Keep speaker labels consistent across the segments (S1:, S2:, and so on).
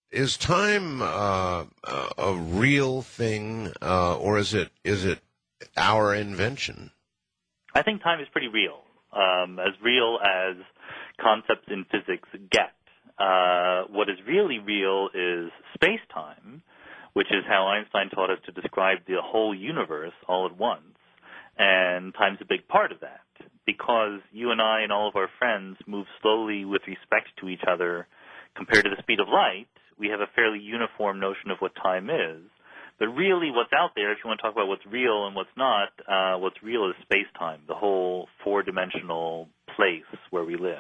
S1: is time a real thing, or is it our invention?
S2: I think time is pretty real as concepts in physics get. What is really real is space-time, which is how Einstein taught us to describe the whole universe all at once. And time's a big part of that, because you and I and all of our friends move slowly with respect to each other compared to the speed of light. We have a fairly uniform notion of what time is. But really what's out there, if you want to talk about what's real and what's not, what's real is space-time, the whole four-dimensional place where we live.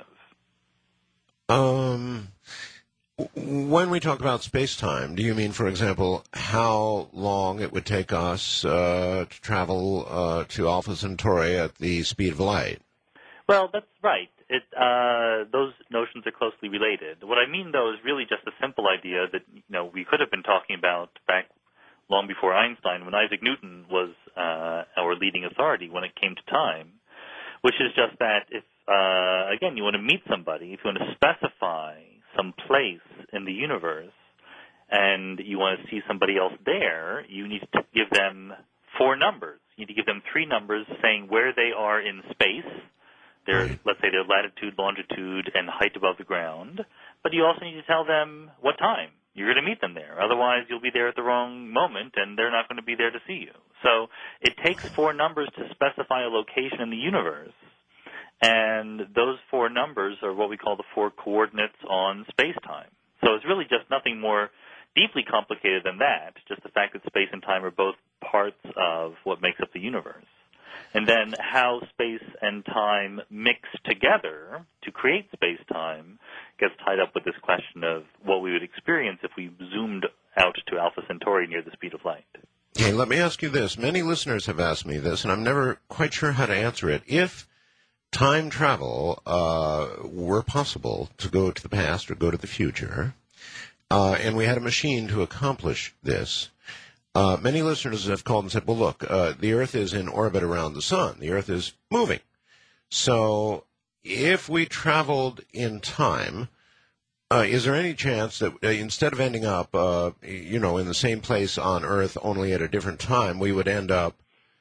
S1: When we talk about space-time, do you mean, for example, how long it would take us to travel to Alpha Centauri at the speed of light?
S2: Well, that's right. Those notions are closely related. What I mean, though, is really just a simple idea that we could have been talking about back long before Einstein, when Isaac Newton was our leading authority when it came to time, which is just that if, again, you want to meet somebody, if you want to specify some place in the universe and you want to see somebody else there, you need to give them 4 numbers. You need to give them 3 numbers saying where they are in space. Let's say their latitude, longitude, and height above the ground. But you also need to tell them what time you're going to meet them there. Otherwise, you'll be there at the wrong moment, and they're not going to be there to see you. So it takes 4 numbers to specify a location in the universe. And those 4 numbers are what we call the 4 coordinates on space-time. So it's really just nothing more deeply complicated than that, just the fact that space and time are both parts of what makes up the universe. And then how space and time mix together to create space-time gets tied up with this question of what we would experience if we zoomed out to Alpha Centauri near the speed of light.
S1: Okay, let me ask you this. Many listeners have asked me this, and I'm never quite sure how to answer it. If time travel were possible to go to the past or go to the future, and we had a machine to accomplish this, many listeners have called and said, well, look, the Earth is in orbit around the sun. The Earth is moving. So if we traveled in time, is there any chance that instead of ending up, in the same place on Earth, only at a different time, we would end up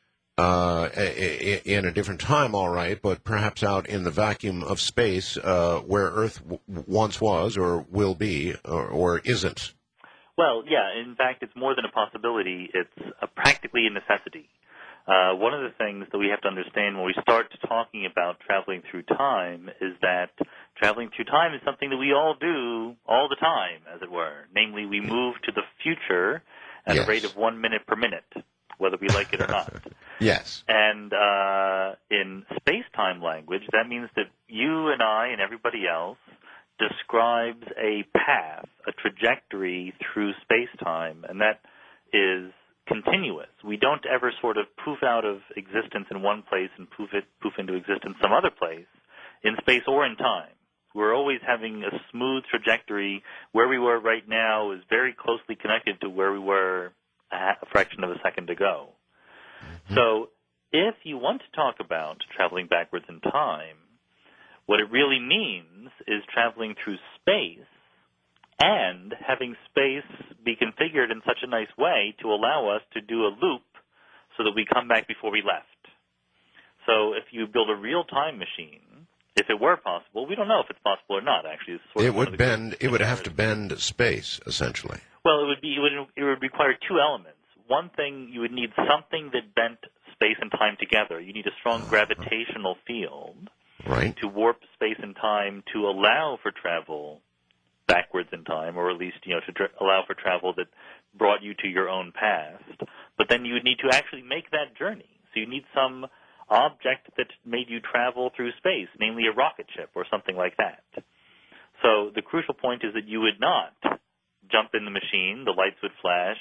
S1: in a different time, all right, but perhaps out in the vacuum of space where Earth once was or will be or isn't?
S2: Well, yeah, in fact, it's more than a possibility. It's practically a necessity. One of the things that we have to understand when we start talking about traveling through time is that traveling through time is something that we all do all the time, as it were. Namely, we move to the future at a rate of 1 minute per minute, whether we like it or not.
S1: Yes.
S2: And in space-time language, that means that you and I and everybody else describes a path, a trajectory through space-time, and that is continuous. We don't ever sort of poof out of existence in one place and poof into existence some other place, in space or in time. We're always having a smooth trajectory. Where we were right now is very closely connected to where we were a fraction of a second ago. Mm-hmm. So if you want to talk about traveling backwards in time, what it really means is traveling through space and having space be configured in such a nice way to allow us to do a loop so that we come back before we left. So if you build a real time machine, if it were possible, we don't know if it's possible or not, actually.
S1: It would have to bend space, essentially.
S2: Well, it would require 2 elements. One thing, you would need something that bent space and time together. You need a strong gravitational field.
S1: Right.
S2: To warp space and time to allow for travel backwards in time, or at least, to allow for travel that brought you to your own past. But then you would need to actually make that journey. So you need some object that made you travel through space, namely a rocket ship or something like that. So the crucial point is that you would not jump in the machine, the lights would flash,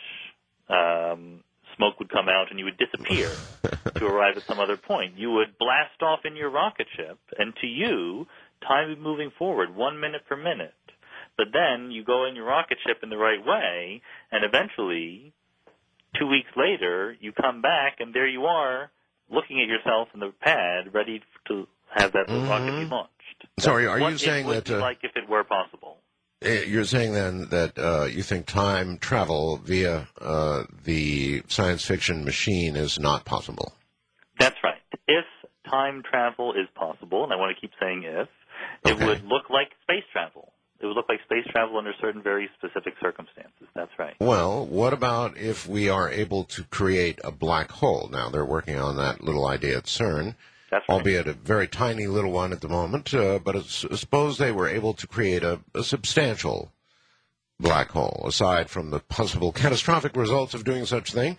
S2: smoke would come out, and you would disappear to arrive at some other point. You would blast off in your rocket ship, and to you, time would be moving forward 1 minute per minute. But then you go in your rocket ship in the right way, and eventually, 2 weeks later, you come back, and there you are, looking at yourself in the pad, ready to have that rocket be launched.
S1: Sorry, are you saying
S2: that... What it would be like if it were possible.
S1: You're saying then that you think time travel via the science fiction machine is not possible.
S2: That's right. If time travel is possible, and I want to keep saying if, it
S1: Okay.
S2: would look like space travel. It would look like space travel under certain very specific circumstances. That's right.
S1: Well, what about if we are able to create a black hole? Now, they're working on that little idea at CERN,
S2: That's right.
S1: albeit a very tiny little one at the moment, but suppose they were able to create a substantial black hole, aside from the possible catastrophic results of doing such thing.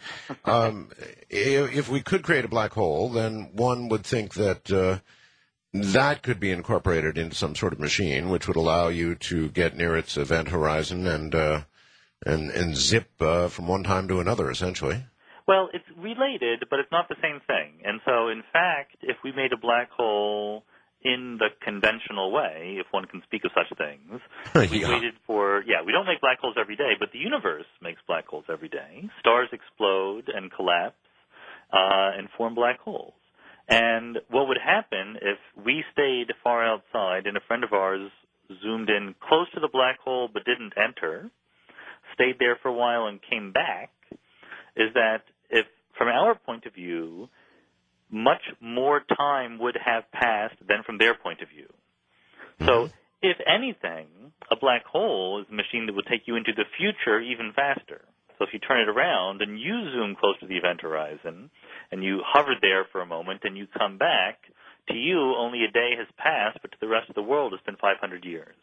S1: If we could create a black hole, then one would think that that could be incorporated into some sort of machine, which would allow you to get near its event horizon and zip from one time to another, essentially.
S2: Well, it's related, but it's not the same thing. And so, in fact, if we made a black hole in the conventional way, if one can speak of such things, we
S1: Yeah.
S2: waited for, we don't make black holes every day, but the universe makes black holes every day. Stars explode and collapse and form black holes. And what would happen if we stayed far outside and a friend of ours zoomed in close to the black hole but didn't enter, stayed there for a while and came back, is that if, from our point of view, much more time would have passed than from their point of view. So, if anything, a black hole is a machine that would take you into the future even faster. So if you turn it around and you zoom close to the event horizon and you hover there for a moment and you come back, to you only a day has passed, but to the rest of the world it's been 500 years.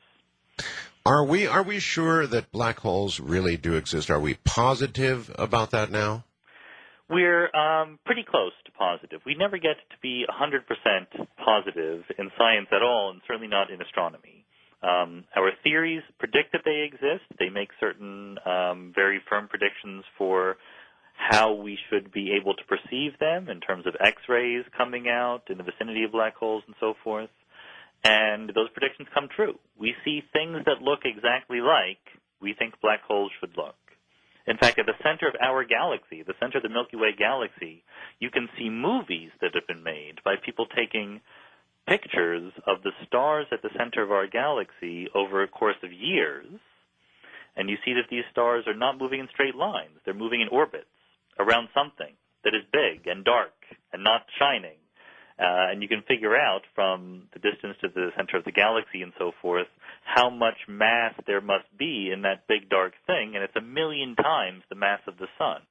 S1: Are we sure that black holes really do exist? Are we positive about that now?
S2: We're pretty close to positive. We never get to be 100% positive in science at all, and certainly not in astronomy. Our theories predict that they exist. They make certain very firm predictions for how we should be able to perceive them in terms of X-rays coming out in the vicinity of black holes and so forth. And those predictions come true. We see things that look exactly like we think black holes should look. In fact, at the center of our galaxy, the center of the Milky Way galaxy, you can see movies that have been made by people taking pictures of the stars at the center of our galaxy over a course of years, and you see that these stars are not moving in straight lines. They're moving in orbits around something that is big and dark and not shining. And you can figure out from the distance to the center of the galaxy and so forth how much mass there must be in that big dark thing, and it's 1,000,000 times the mass of the sun.